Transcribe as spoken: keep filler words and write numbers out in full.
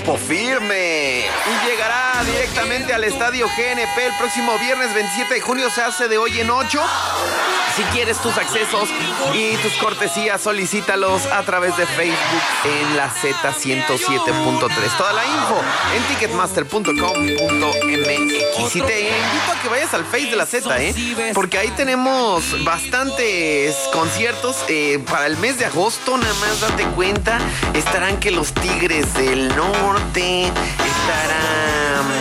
Grupo Firme. Y llegará directamente al Estadio G N P el próximo viernes veintisiete de junio. Se hace de hoy en ocho. Si quieres tus accesos y tus cortesías, solicítalos a través de Facebook en la Z ciento siete punto tres. Toda la info en ticketmaster punto com punto m x. Y te invito a que vayas al Face de la Z, ¿eh? Porque ahí tenemos bastantes conciertos eh, para el mes de agosto. Nada más date cuenta. Estarán que los Tigres del Norte, estarán